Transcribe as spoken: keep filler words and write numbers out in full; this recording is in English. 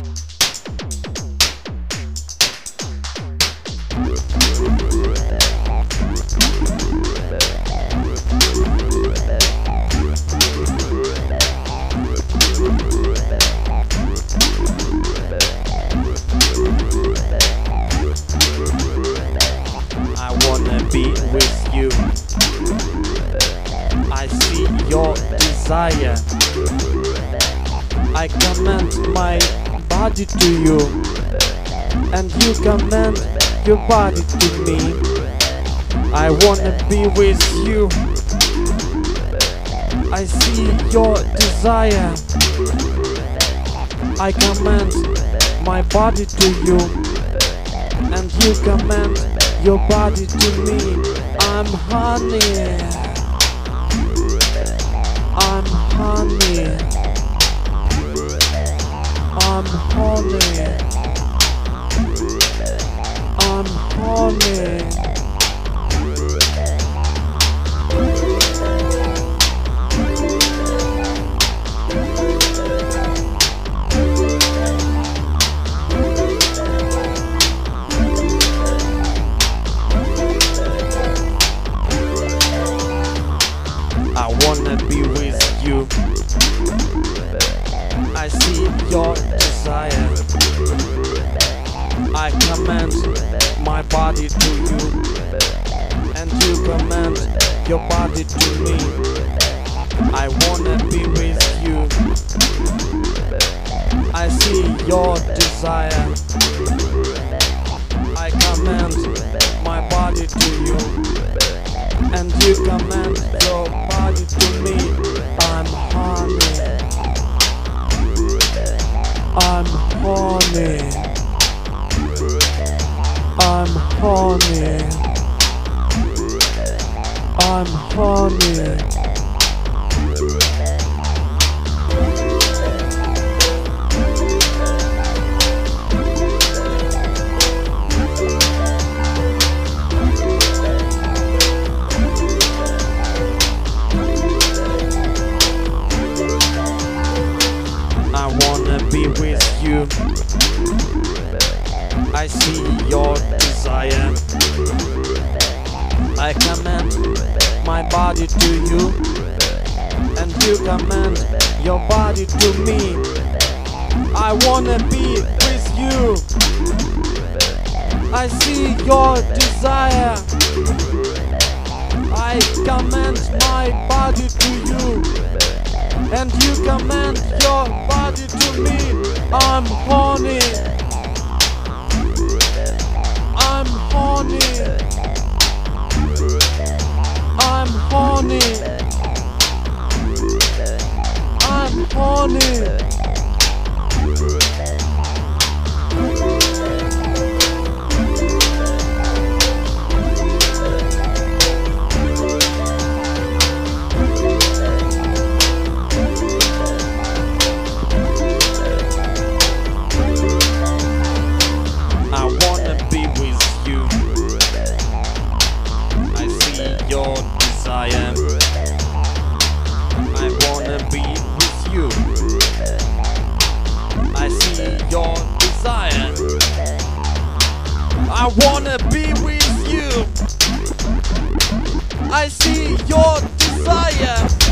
I wanna be with you. I see your desire. I command my body to you, and you command your body to me. I wanna be with you. I see your desire. I command my body to you, and you command your body to me. I'm honey. I'm honey. I'm honey. I'm honey. I wanna be with you. I see your desire. I command my body to you, and you command your body to me. I wanna be with you. I see your desire. I command my body to you, and you command your body to me. I'm honey. I'm honey. I'm honey. I'm honey. I wanna be with you. I see your desire. I command my body to you, and you command your body to me. I wanna be with you. I see your desire. I command my body to you, and you command your body to me. I'm horny. I'm horny. I'm horny. I'm horny. I wanna be with you. I see your desire. I wanna be with you. I see your desire. I wanna be with you. I see your desire.